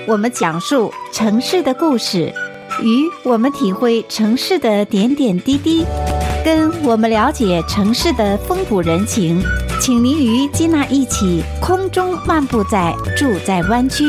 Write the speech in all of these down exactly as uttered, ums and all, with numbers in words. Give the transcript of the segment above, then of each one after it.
我们讲述城市的故事，与我们体会城市的点点滴滴，跟我们了解城市的风土人情。请您与基娜一起空中漫步在住在湾区。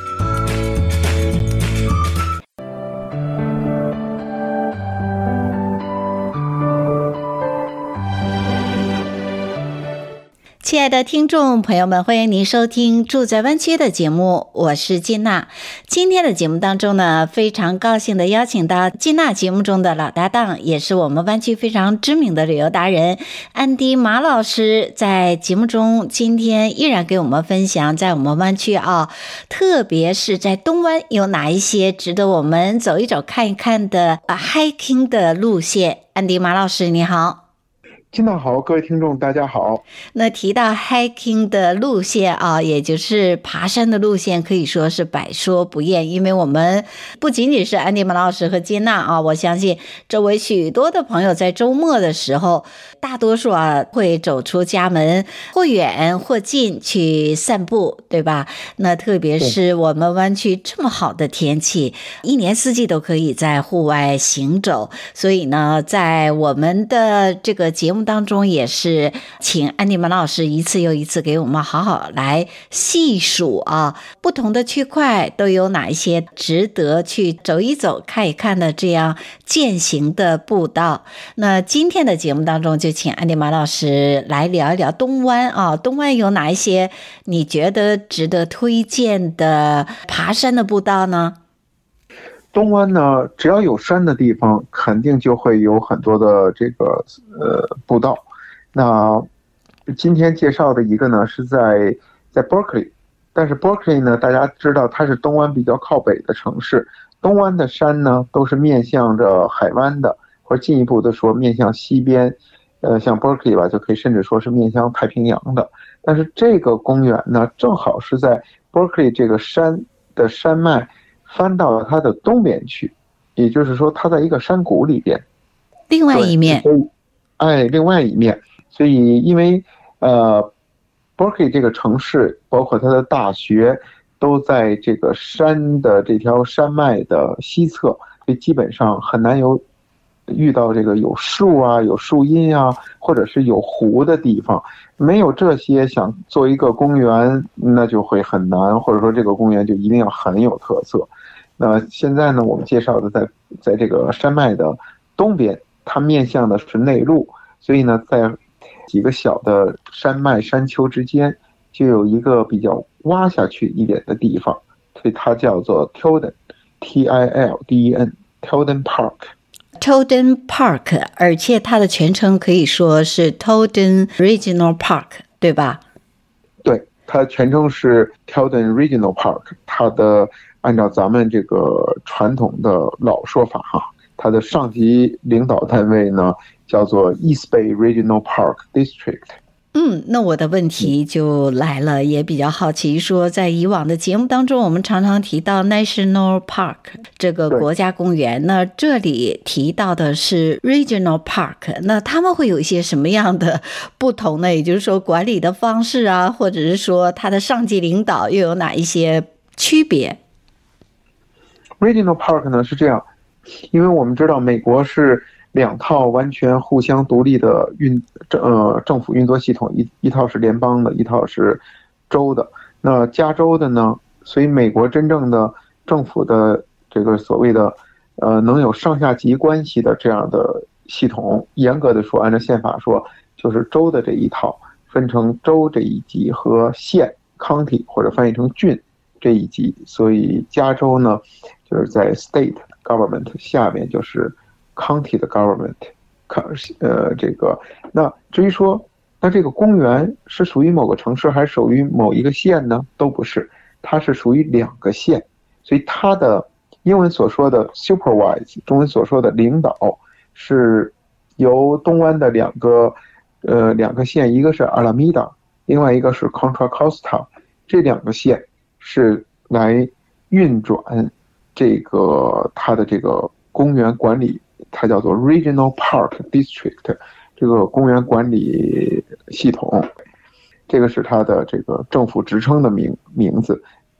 亲爱的听众朋友们，欢迎您收听住在湾区的节目，我是金娜。今天的节目当中呢，非常高兴的邀请到金娜节目中的老搭档，也是我们湾区非常知名的旅游达人安迪马老师，在节目中今天依然给我们分享在我们湾区啊，特别是在东湾有哪一些值得我们走一走看一看的、啊、hiking 的路线。安迪马老师你好。 金娜好，各位听众大家好。 那提到 hiking 的路线啊，也就是爬山的路线，可以说是百说不厌。因为我们不仅仅是安迪马老师和金娜啊，我相信周围许多的朋友在周末的时候，大多数啊会走出家门，或远或近去散步，对吧？那特别是我们湾区这么好的天气，一年四季都可以在户外行走，所以呢，在我们的这个节目当中也是请安迪马老师一次又一次给我们好好来细数啊，不同的区块都有哪一些值得去走一走看一看的这样践行的步道。那今天的节目当中就请安迪马老师来聊一聊东湾啊，东湾有哪一些你觉得值得推荐的爬山的步道呢？ 东湾呢，只要有山的地方，肯定就会有很多的这个呃步道。那今天介绍的一个呢，是在在 Berkeley， 但是 Berkeley 呢，大家知道它是东湾比较靠北的城市，东湾的山呢都是面向着海湾的，或者进一步的说面向西边，呃，像 Berkeley 吧，就可以甚至说是面向太平洋的。但是这个公园呢，正好是在 Berkeley 这个山的山脉翻到了它的东边去，也就是说它在一个山谷里边， 另外一面， 哎，另外一面。所以因为呃 Berkeley 这个城市包括它的大学都在这个山的这条山脉的西侧，所以基本上很难有遇到这个有树啊有树荫啊或者是有湖的地方。没有这些，想做一个公园那就会很难，或者说这个公园就一定要很有特色。那现在呢，我们介绍的在在这个山脉的东边，它面向的是内陆，所以呢，在几个小的山脉山丘之间，就有一个比较挖下去一点的地方，所以它叫做 Tilden T I L D E N Tilden Park。Tilden Park， 而且它的全称可以说是 Tilden Regional Park， 对吧？ 对，它的全称是 Tilden Regional Park。它的按照咱们这个传统的老说法哈，它的上级领导单位呢叫做 East Bay Regional Park District。 嗯，那我的问题就来了，也比较好奇，说在以往的节目当中，我们常常提到 National Park 这个国家公园，那这里提到的是 Regional Park， 那他们会有一些什么样的不同呢？也就是说管理的方式啊，或者是说它的上级领导又有哪一些区别？ Regional Park 呢是这样，因为我们知道美国是两套完全互相独立的运呃政府运作系统，一一套是联邦的，一套是州的。那加州的呢，所以美国真正的政府的这个所谓的呃能有上下级关系的这样的系统，严格的说，按照宪法说，就是州的这一套分成州这一级和县 county 或者翻译成郡这一级。所以加州呢，就是在 state government 下面就是 county 的 government， 呃，这个，那至于说，那这个公园是属于某个城市还是属于某一个县呢？都不是，它是属于两个县，所以它的英文所说的 supervise， 中文所说的领导，是由东湾的两个，呃，两个县，一个是阿拉米达，另外一个是 Contra Costa， 这两个县是来运转这个它的这个公园管理。它叫做 Regional Park District， 这个公园管理系统，这个是它的这个政府职称的名名字。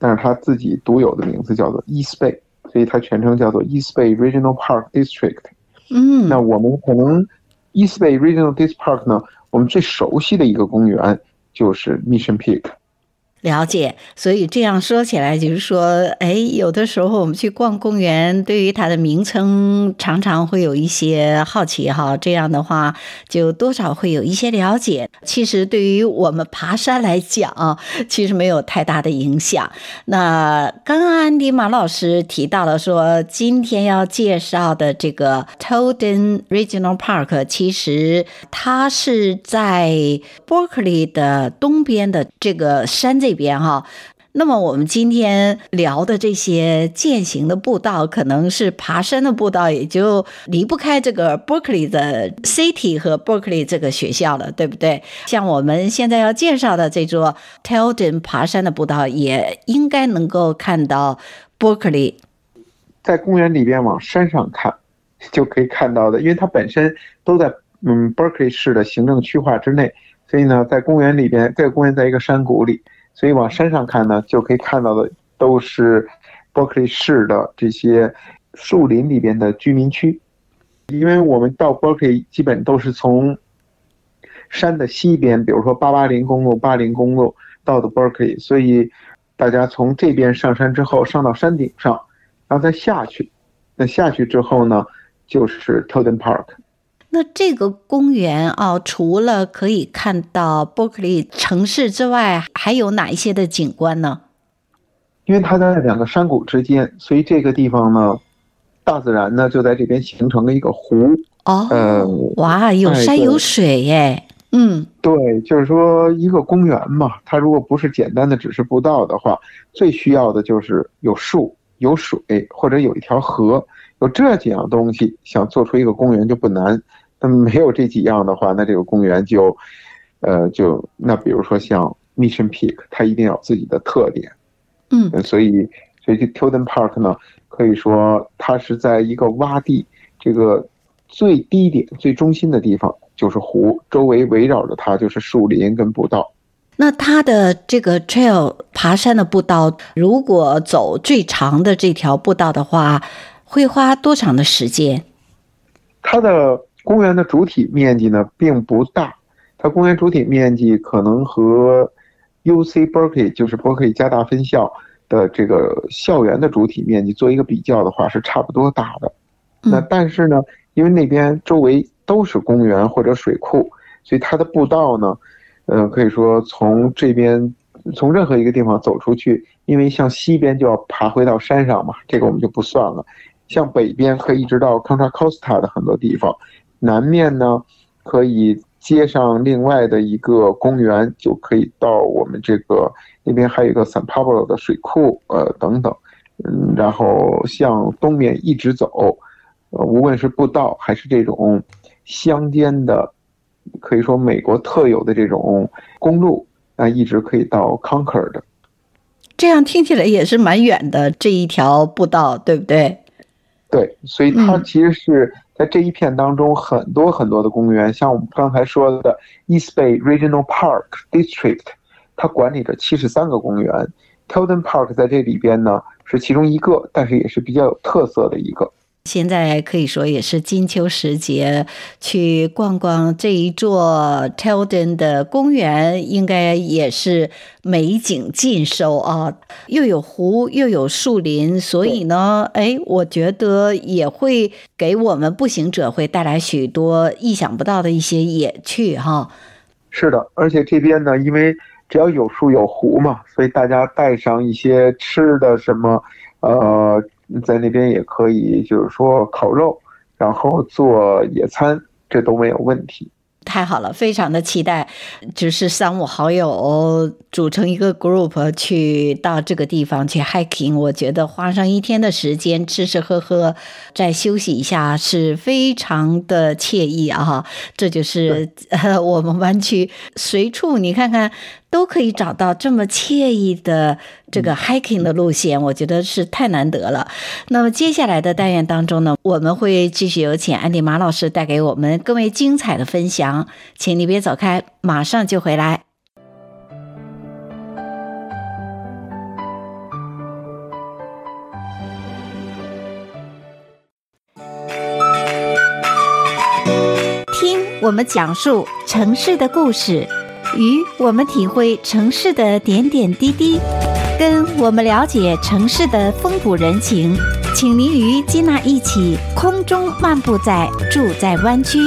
但是它自己独有的名字叫做 East Bay， 所以它全称叫做 East Bay Regional Park District。 嗯， 那我们可能 East Bay Regional District Park 呢，我们最熟悉的一个公园就是 Mission Peak。 了解，所以这样说起来，就是说，哎，有的时候我们去逛公园，对于它的名称常常会有一些好奇哈。这样的话，就多少会有一些了解。其实对于我们爬山来讲，其实没有太大的影响。那刚刚安迪马老师提到了说，今天要介绍的这个 Towden Regional Park， 其实它是在 Berkeley 的东边的这个山这边哈。那么我们今天聊的这些健行的步道，可能是爬山的步道，也就离不开这个 Berkeley 的 City 和 Berkeley 这个学校了，对不对？像我们现在要介绍的这座 Towden 爬山的步道，也应该能够看到 Berkeley。 在公园里边往山上看就可以看到的，因为它本身都在嗯 Berkeley 市的行政区划之内，所以呢，在公园里边，这个公园在一个山谷里，所以往山上看呢，就可以看到的都是 Berkeley 市的这些树林里边的居民区。因为我们到 Berkeley 基本都是从山的西边，比如说八八零公路、八零公路到的 Berkeley， 所以大家从这边上山之后，上到山顶上，然后再下去。那下去之后呢，就是 Towden Park。 那这个公园啊，除了可以看到 Berkeley 城市之外，还有哪一些的景观呢？ 因为它在两个山谷之间，所以这个地方呢，大自然呢就在这边形成了一个湖。 哦， 呃、 哇，有山有水耶。嗯， 对，就是说一个公园嘛，它如果不是简单的只是步道的话，最需要的就是有树、有水，或者有一条河，有这几样东西，想做出一个公园就不难。那么没有这几样的话，那这个公园就，呃，就那比如说像 Mission Peak， 它一定要有自己的特点。 嗯， 所以所以这 Towden Park 呢，可以说它是在一个洼地，这个最低点、最中心的地方就是湖，周围围绕着它就是树林跟步道。 那它的这个 trail 爬山的步道，如果走最长的这条步道的话，会花多长的时间？ 它的公园的主体面积呢并不大，它公园主体面积可能和 U C Berkeley 就是伯克利加大分校的这个校园的主体面积做一个比较的话是差不多大的。那但是呢，因为那边周围都是公园或者水库，所以它的步道呢，呃，可以说从这边从任何一个地方走出去，因为像西边就要爬回到山上嘛，这个我们就不算了。像北边可以一直到 Contra Costa 的很多地方，南面呢可以接上另外的一个公园，就可以到我们这个那边还有一个 San Pablo 的水库，呃等等，嗯，然后向东面一直走，呃，无论是步道还是这种乡间的，可以说美国特有的这种公路，那、呃、一直可以到 Concord。 这样听起来也是蛮远的这一条步道，对不对？ 对，所以它其实是在这一片当中很多很多的公园，嗯、像我们刚才说的 East Bay Regional Park District， 它管理着七十三个公园 ，Towden Park 在这里边呢是其中一个，但是也是比较有特色的一个。 现在可以说也是金秋时节，去逛逛这一座 Towden 的公园，应该也是美景尽收啊！又有湖，又有树林，所以呢，哎，我觉得也会给我们步行者会带来许多意想不到的一些野趣哈。 是的，而且这边呢，因为只要有树有湖嘛，所以大家带上一些吃的什么，呃。在那边也可以，就是说烤肉，然后做野餐，这都没有问题。 太好了，非常的期待，就是三五好友组成一个 group 去到这个地方去 hiking， 我觉得花上一天的时间吃吃喝喝再休息一下是非常的惬意啊！这就是呃我们湾区随处你看看都可以找到这么惬意的这个 hiking 的路线，我觉得是太难得了。那么接下来的单元当中呢，我们会继续有请安迪马老师带给我们更为精彩的分享，请你别走开，马上就回来。 我们讲述城市的故事，与我们体会城市的点点滴滴，跟我们了解城市的风土人情。请您与基娜一起空中漫步在住在湾区。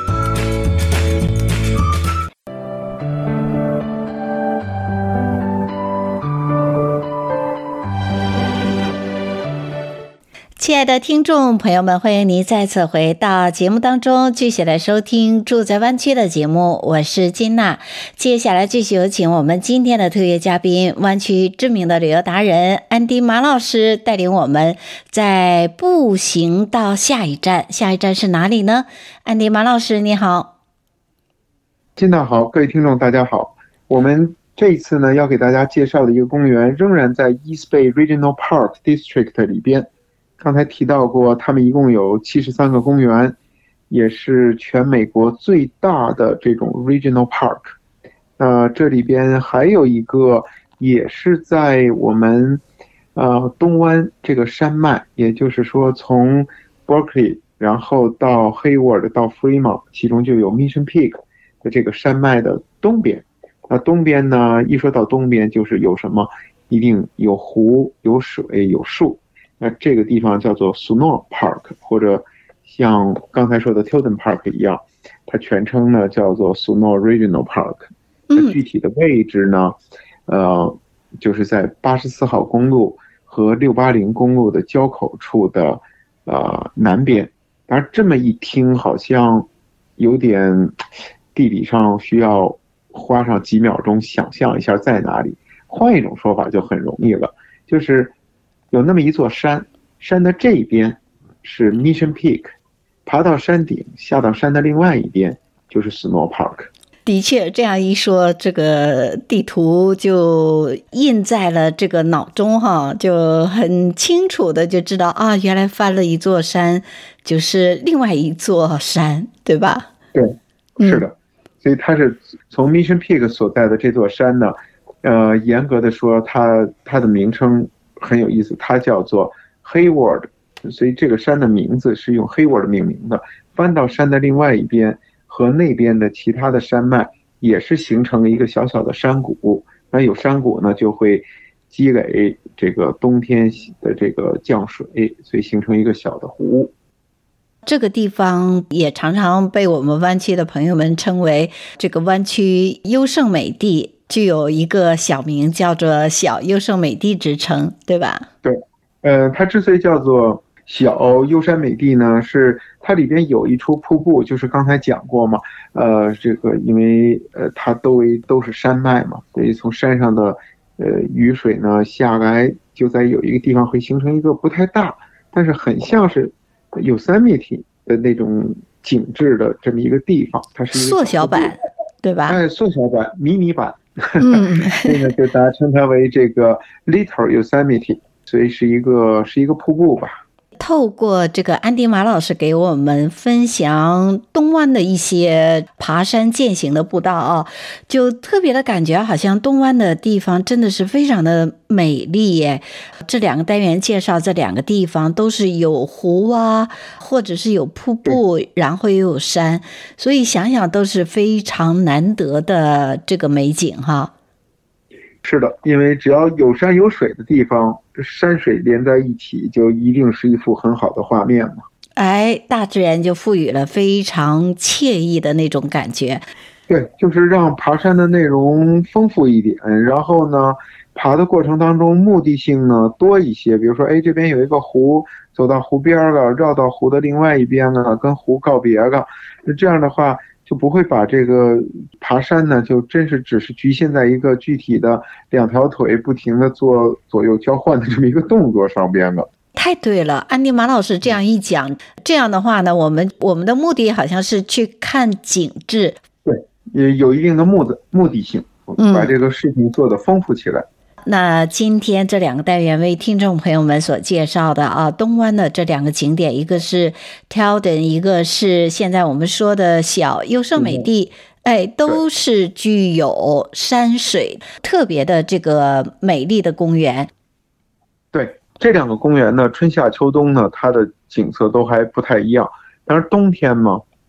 亲爱的听众朋友们，欢迎您再次回到节目当中，继续来收听住在湾区的节目，我是金娜。接下来继续有请我们今天的特约嘉宾，湾区知名的旅游达人安迪马老师，带领我们在步行到下一站。下一站是哪里呢？安迪马老师你好。 金娜好，各位听众大家好。我们这一次呢要给大家介绍的一个公园仍然在 East Bay Regional Park District 里边。刚才提到过，他们一共有七十三个公园，也是全美国最大的这种 Regional Park。呃，这里边还有一个也是在我们呃东湾这个山脉，也就是说从 Berkeley 然后到 Hayward 到 Fremont， 其中就有 Mission Peak 的这个山脉的东边。那东边呢，一说到东边就是有什么，一定有湖、有水、有树。那这个地方叫做 Snow Park， 或者像刚才说的 Tilden Park 一样，它全称呢叫做 Snow Regional Park。那具体的位置呢，呃，就是在八十四号公路和六八零公路的交口处的呃南边。当然这么一听好像有点地理上需要花上几秒钟想象一下在哪里。换一种说法就很容易了，就是有那么一座山，山的这一边是 Mission Peak， 爬到山顶，下到山的另外一边就是 Snow Park。 的确，这样一说，这个地图就印在了这个脑中哈，就很清楚的就知道啊，原来翻了一座山，就是另外一座山，对吧？ 对，是的。嗯、所以它是从 Mission Peak 所在的这座山呢，呃，严格的说，它它的名称很有意思，它叫做 Hayward， 所以这个山的名字是用 Hayward 命名的。翻到山的另外一边和那边的其他的山脉也是形成了一个小小的山谷，那有山谷呢就会积累这个冬天的这个降水，所以形成一个小的湖。 这个地方也常常被我们湾区的朋友们称为这个湾区优胜美地，具有一个小名叫做小优胜美地之称，对吧？ 对，呃，它之所以叫做小优山美地呢，是它里边有一处瀑布，就是刚才讲过嘛，呃，这个因为呃它周围都是山脉嘛，所以从山上的呃雨水呢下来，就在有一个地方会形成一个不太大，但是很像是Yosemite的那种景致的这么一个地方，它是一个缩小版，对吧？ 哎，缩小版、迷你版。 嗯， 所以呢，就大家称它为这个 Little Yosemite， 所以是一个是一个瀑布吧。 透过这个安迪马老师给我们分享东湾的一些爬山健行的步道啊，就特别的感觉好像东湾的地方真的是非常的美丽耶。这两个单元介绍这两个地方都是有湖啊，或者是有瀑布，然后又有山，所以想想都是非常难得的这个美景哈。 是的，因为只要有山有水的地方，山水连在一起，就一定是一幅很好的画面嘛。 哎，大自然就赋予了非常惬意的那种感觉。 对，就是让爬山的内容丰富一点，然后呢，爬的过程当中目的性呢多一些。比如说，哎，这边有一个湖，走到湖边了，绕到湖的另外一边了，跟湖告别了。这样的话，就不会把这个爬山呢，就真是只是局限在一个具体的两条腿不停的做左右交换的这么一个动作上边了。 太对了，安迪马老师这样一讲，这样的话呢，我们我们的目的好像是去看景致， 对，也有一定的目的目的性，把这个事情做得丰富起来。嗯， 那今天这两个单元为听众朋友们所介绍的啊，东湾的这两个景点，一个是 Tilden， 一个是现在我们说的小优胜美地，哎，都是具有山水特别的这个美丽的公园。 对，这两个公园呢，春夏秋冬呢，它的景色都还不太一样。当然冬天嘛，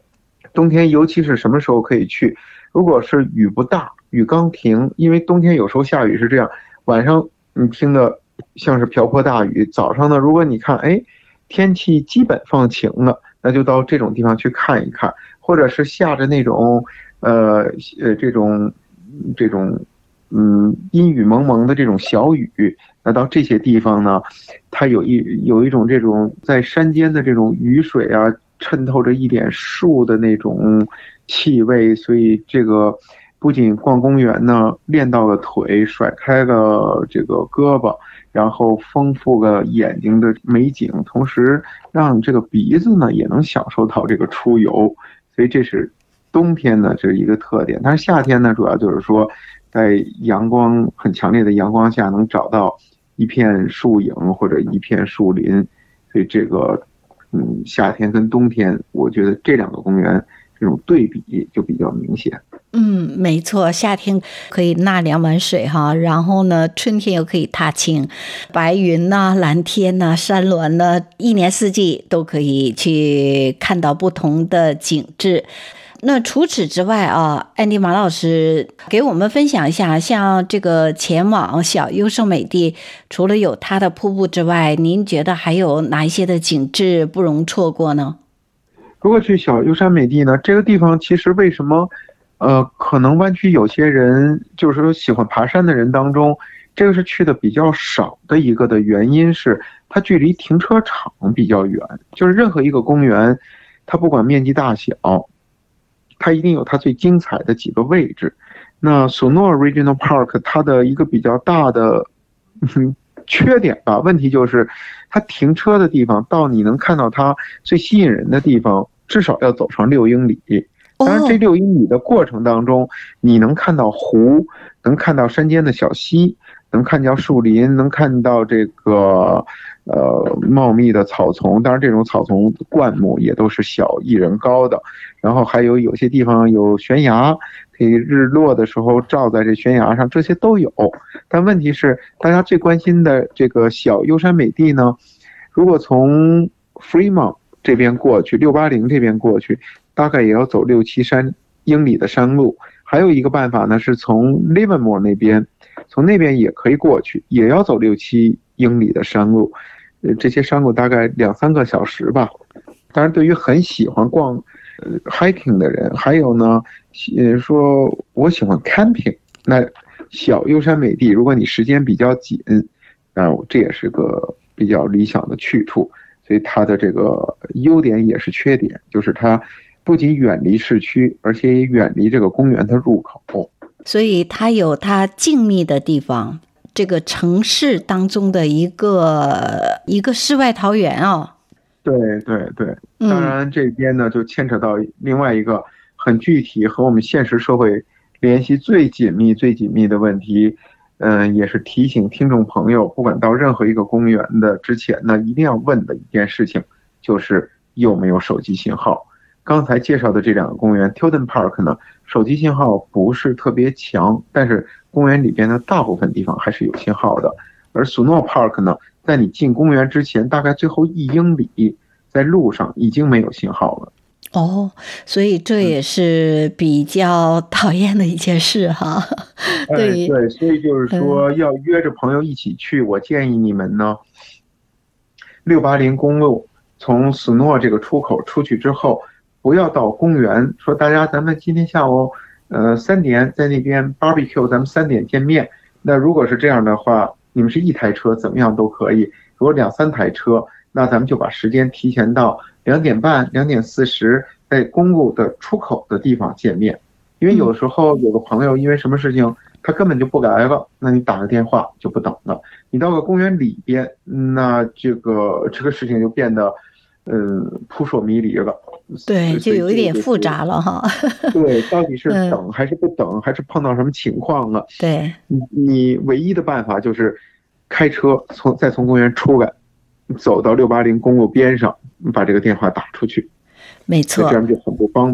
冬天尤其是什么时候可以去？如果是雨不大，雨刚停，因为冬天有时候下雨是这样，晚上你听的像是瓢泼大雨，早上呢，如果你看，哎，天气基本放晴了，那就到这种地方去看一看，或者是下着那种，呃呃这种这种，嗯，阴雨蒙蒙的这种小雨，那到这些地方呢，它有一有一种这种在山间的这种雨水啊，衬透着一点树的那种气味，所以这个不仅逛公园呢，练到了腿，甩开了这个胳膊，然后丰富了眼睛的美景，同时让这个鼻子呢也能享受到这个出游，所以这是冬天呢这是一个特点。但是夏天呢，主要就是说在阳光很强烈的阳光下能找到一片树影或者一片树林，所以这个嗯夏天跟冬天，我觉得这两个公园这种对比就比较明显。 嗯，没错，夏天可以纳两碗水哈，然后呢，春天又可以踏青，白云呐、蓝天呐、山峦呢，一年四季都可以去看到不同的景致。那除此之外啊，安迪马老师给我们分享一下，像这个前往小优胜美地，除了有它的瀑布之外，您觉得还有哪一些的景致不容错过呢？ 如果去小优山美地呢，这个地方其实为什么，呃，可能湾区有些人就是说喜欢爬山的人当中，这个是去的比较少的一个的原因是，它距离停车场比较远。就是任何一个公园，它不管面积大小，它一定有它最精彩的几个位置。那索诺 Regional Park 它的一个比较大的嗯缺点吧，问题就是它停车的地方到你能看到它最吸引人的地方，至少要走上六英里。当然，这六英里的过程当中，你能看到湖，能看到山间的小溪，能看到树林，能看到这个呃茂密的草丛。当然，这种草丛灌木也都是小一人高的。然后还有有些地方有悬崖，可以日落的时候照在这悬崖上，这些都有。但问题是，大家最关心的这个小优山美地呢，如果从 Fremont 这边过去，六八零这边过去，大概也要走六七山英里的山路。还有一个办法呢，是从 Livermore 那边，从那边也可以过去，也要走六七英里的山路。呃，这些山路大概两三个小时吧。当然，对于很喜欢逛呃 hiking 的人，还有呢，呃，说我喜欢 camping， 那小优山美地，如果你时间比较紧，那这也是个比较理想的去处。所以它的这个优点也是缺点，就是它不仅远离市区，而且也远离这个公园的入口。 所以它有它静谧的地方，这个城市当中的一个一个世外桃源啊。 对对对，当然这边呢就牵扯到另外一个很具体和我们现实社会联系最紧密、最紧密的问题。嗯，也是提醒听众朋友，不管到任何一个公园的之前呢，一定要问的一件事情，就是有没有手机信号。刚才介绍的这两个公园 Tilden Park 呢，手机信号不是特别强，但是公园里边的大部分地方还是有信号的。而 Snow Park 呢，在你进公园之前，大概最后一英里，在路上已经没有信号了。 哦，所以这也是比较讨厌的一件事哈。 嗯、对对，所以就是说要约着朋友一起去，嗯、我建议你们呢，六八零公路从斯诺这个出口出去之后，不要到公园，说大家咱们今天下午呃三点在那边 barbecue， 咱们三点见面。那如果是这样的话，你们是一台车怎么样都可以，如果两三台车，那咱们就把时间提前到两点半、两点四十，在公路的出口的地方见面。因为有时候有个朋友因为什么事情他根本就不来了，那你打个电话就不等了。你到了公园里边，那这个这个事情就变得嗯扑朔迷离了。 对，就有一点复杂了哈。 对，到底是等还是不等，嗯、还是碰到什么情况了？ 对， 你你唯一的办法就是开车从再从公园出来，走到六八零公路边上，把这个电话打出去。 没错， 这样就很不方便。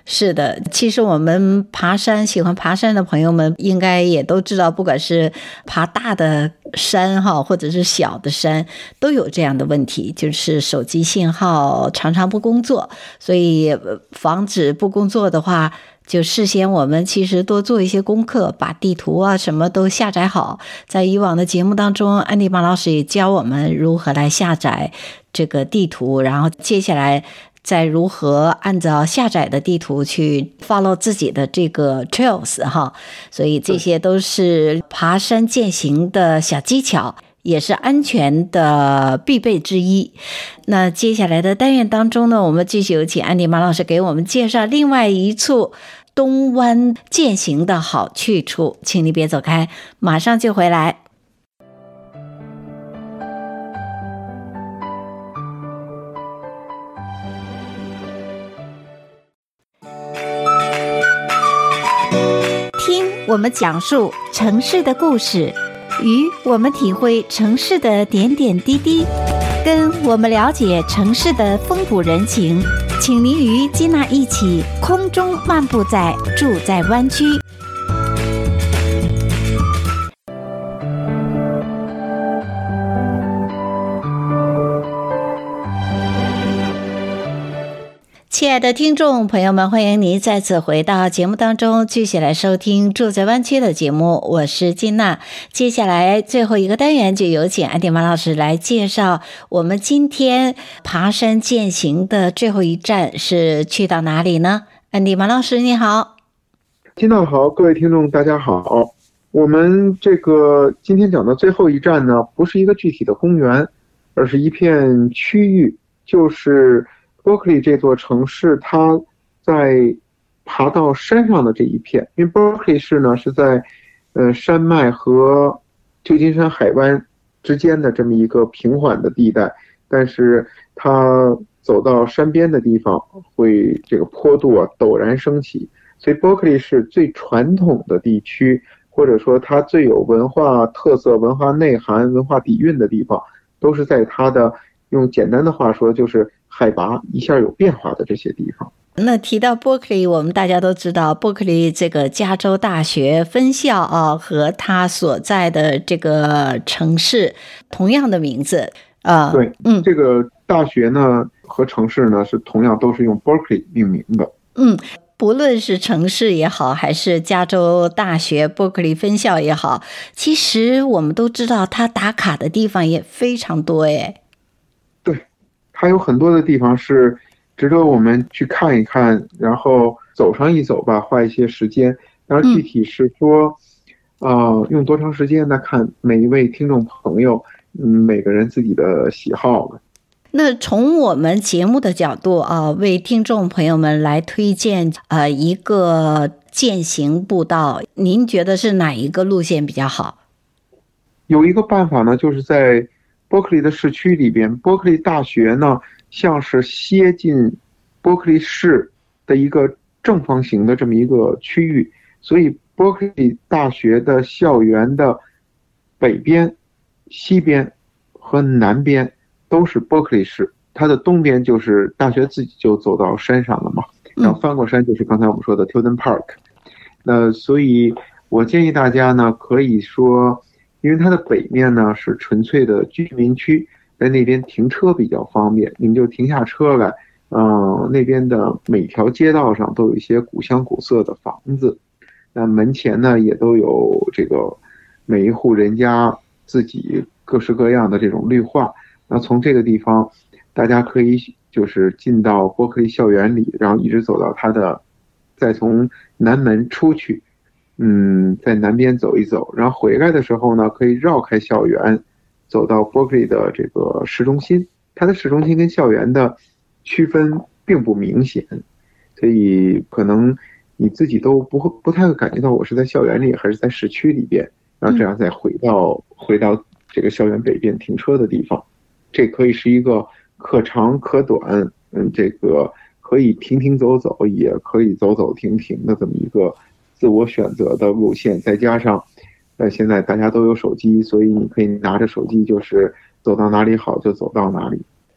是的，其实我们爬山喜欢爬山的朋友们应该也都知道，不管是爬大的山哈，或者是小的山，都有这样的问题，就是手机信号常常不工作。所以防止不工作的话，就事先我们其实多做一些功课，把地图啊什么都下载好。在以往的节目当中，安迪马老师也教我们如何来下载这个地图，然后接下来再如何按照下载的地图去 follow 自己的这个 trails 哈，所以这些都是爬山健行的小技巧，也是安全的必备之一。那接下来的单元当中呢，我们继续有请安迪马老师给我们介绍另外一处东湾健行的好去处，请你别走开，马上就回来。听我们讲述城市的故事，与我们体会城市的点点滴滴，跟我们了解城市的风土人情，请您与基娜一起空中漫步在住在湾区。亲爱的听众朋友们，欢迎您再次回到节目当中，继续来收听住在湾区的节目，我是金娜。接下来最后一个单元就有请安迪马老师来介绍我们今天爬山健行的最后一站是去到哪里呢？安迪马老师你好。 金娜好，各位听众大家好。我们这个今天讲的最后一站呢，不是一个具体的公园，而是一片区域，就是Berkeley 这座城市，它在爬到山上的这一片，因为 Berkeley 市呢是在呃山脉和旧金山海湾之间的这么一个平缓的地带，但是它走到山边的地方，会这个坡度啊陡然升起，所以 Berkeley 是最传统的地区，或者说它最有文化特色、文化内涵、文化底蕴的地方，都是在它的用简单的话说就是海拔一下有变化的这些地方。 那提到伯克利，我们大家都知道伯克利这个加州大学分校啊，和它所在的这个城市同样的名字啊。 对，嗯，这个大学呢和城市呢是同样都是用 Berkeley 命名的。 嗯，不论是城市也好，还是加州大学伯克利分校也好，其实我们都知道它打卡的地方也非常多诶。 对，它有很多的地方是值得我们去看一看，然后走上一走吧，花一些时间。然后具体是说，嗯、呃，用多长时间呢？看每一位听众朋友，嗯，每个人自己的喜好了。 那从我们节目的角度啊，为听众朋友们来推荐呃一个健行步道，您觉得是哪一个路线比较好？ 有一个办法呢，就是在伯克利的市区里边，伯克利大学呢像是接近伯克利市的一个正方形的这么一个区域，所以伯克利大学的校园的北边、西边和南边都是伯克利市，它的东边就是大学自己就走到山上了嘛，然后翻过山就是刚才我们说的 Tilden Park。那所以我建议大家呢，可以说，因为它的北面呢是纯粹的居民区，在那边停车比较方便，你们就停下车来，嗯、呃，那边的每条街道上都有一些古香古色的房子，那门前呢也都有这个每一户人家自己各式各样的这种绿化。那从这个地方，大家可以就是进到伯克利校园里，然后一直走到它的，再从南门出去，嗯，在南边走一走，然后回来的时候呢，可以绕开校园，走到伯克利的这个市中心。它的市中心跟校园的区分并不明显，所以可能你自己都不会不太会感觉到我是在校园里还是在市区里边，然后这样再回到回到这个校园北边停车的地方。这可以是一个可长可短，嗯，这个可以停停走走，也可以走走停停的这么一个自我选择的路线。再加上，呃，现在大家都有手机，所以你可以拿着手机，就是走到哪里好就走到哪里。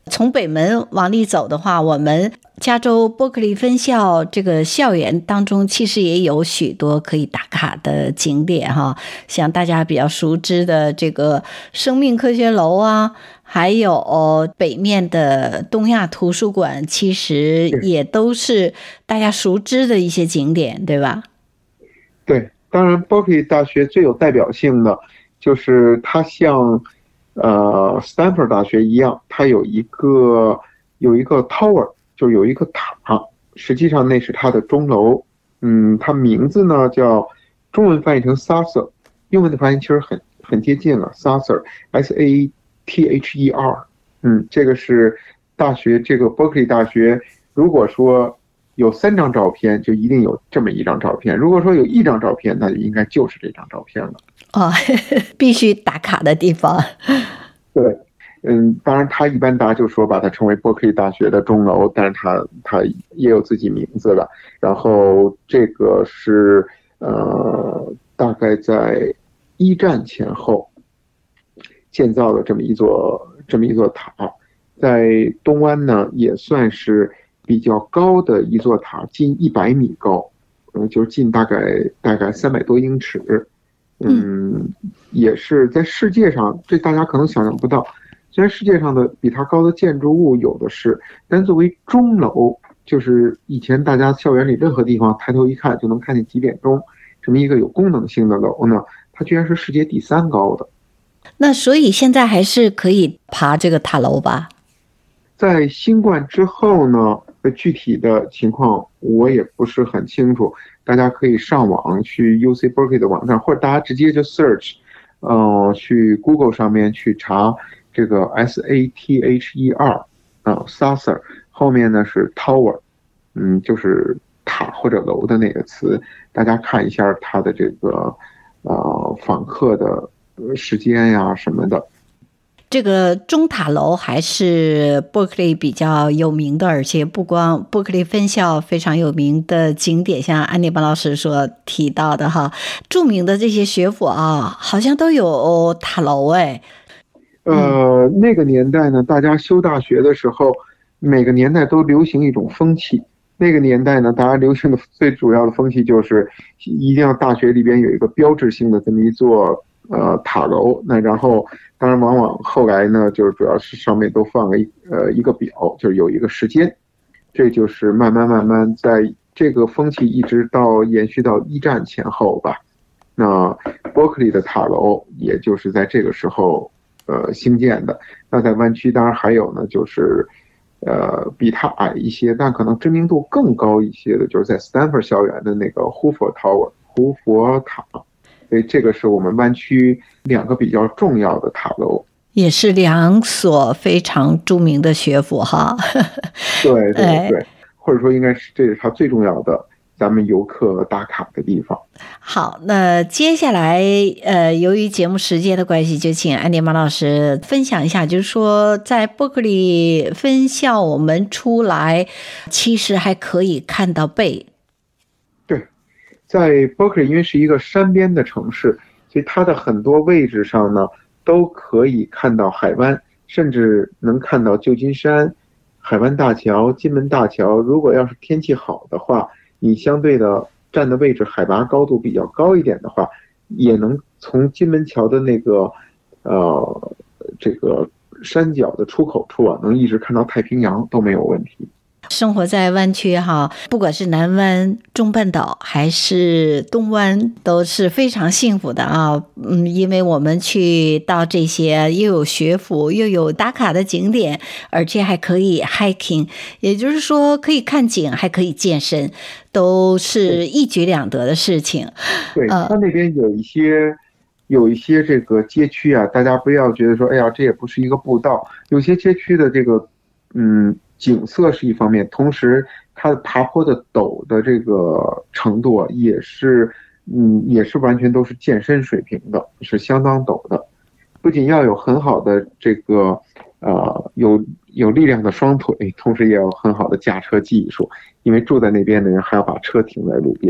从北门往里走的话，我们加州伯克利分校这个校园当中其实也有许多可以打卡的景点哈，像大家比较熟知的这个生命科学楼啊，还有、哦、北面的东亚图书馆，其实也都是大家熟知的一些景点，对吧？ 对，当然伯克利大学最有代表性的就是它像呃 Stanford 大学一样，它有一个有一个 tower， 就有一个塔，实际上那是它的钟楼。嗯，它名字呢叫中文翻译成 Saucer， 英文的翻译其实很很接近了 Saucer S A T H E R。 嗯，这个是大学，这个伯克利大学如果说有三张照片，就一定有这么一张照片。如果说有一张照片，那就应该就是这张照片了。 哦，必须打卡的地方。 对，嗯，当然他一般大家就说把它称为伯克利大学的钟楼，但是它它也有自己名字了。然后这个是呃，大概在一战前后建造的这么一座这么一座塔，在东湾呢也算是比较高的一座塔，近一百米高，嗯，就是近大概大概三百多英尺，嗯，也是在世界上，这大家可能想象不到。虽然世界上的比它高的建筑物有的是，但作为钟楼，就是以前大家校园里任何地方抬头一看就能看见几点钟，这么一个有功能性的楼呢，它居然是世界第三高的。 那所以现在还是可以爬这个塔楼吧？ 在新冠之后呢，具体的情况我也不是很清楚，大家可以上网去 U C Berkeley 的网站，或者大家直接就 search， 呃，去 Google 上面去查这个 S A T H E R 啊 Saucer 后面呢是 Tower， 嗯，就是塔或者楼的那个词，大家看一下它的这个呃访客的时间呀什么的。 这个钟塔楼还是伯克利比较有名的，而且不光伯克利分校非常有名的景点，像安妮邦老师所提到的哈，著名的这些学府啊，好像都有塔楼哎。 呃，那个年代呢，大家修大学的时候，每个年代都流行一种风气。那个年代呢，大家流行的最主要的风气就是一定要大学里边有一个标志性的这么一座呃塔楼。那然后当然往往后来呢，就是主要是上面都放了一呃一个表，就是有一个时间。这就是慢慢慢慢在这个风气一直到延续到一战前后吧。那伯克利的塔楼也就是在这个时候呃兴建的。那在湾区当然还有呢，就是呃比它矮一些但可能知名度更高一些的，就是在 Stanford 校园的那个 Hoover Tower 胡佛塔。所以这个是我们湾区两个比较重要的塔楼， 也是两所非常著名的学府哈。 对对对，或者说应该是这是它最重要的咱们游客打卡的地方。 好，那接下来呃，由于节目时间的关系，就请安迪马老师分享一下，就是说在伯克利分校我们出来其实还可以看到贝。 对，在伯克利因为是一个山边的城市，所以它的很多位置上呢都可以看到海湾，甚至能看到旧金山、海湾大桥、金门大桥。如果要是天气好的话，你相对的站的位置海拔高度比较高一点的话，也能从金门桥的那个呃这个山脚的出口处啊，能一直看到太平洋都没有问题。 生活在湾区哈，不管是南湾、中半岛还是东湾，都是非常幸福的啊。嗯，因为我们去到这些又有学府又有打卡的景点，而且还可以 hiking， 也就是说可以看景还可以健身，都是一举两得的事情。 对，它那边有一些有一些这个街区啊，大家不要觉得说哎呀这也不是一个步道，有些街区的这个嗯景色是一方面，同时它的爬坡的陡的这个程度也是嗯也是完全都是健身水平的，是相当陡的。不仅要有很好的这个呃有有力量的双腿，同时也要很好的驾车技术，因为住在那边的人还要把车停在路边。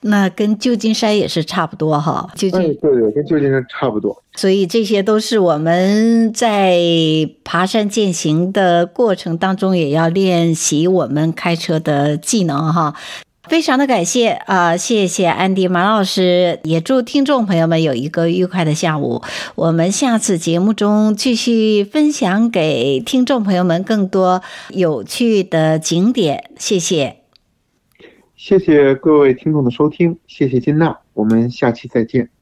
那跟旧金山也是差不多哈，旧金、 哎、对对，跟旧金山差不多。 所以这些都是我们在爬山健行的过程当中也要练习我们开车的技能哈。非常的感谢啊、呃，谢谢安迪马老师，也祝听众朋友们有一个愉快的下午。我们下次节目中继续分享给听众朋友们更多有趣的景点，谢谢。 谢谢各位听众的收听，谢谢金娜，我们下期再见。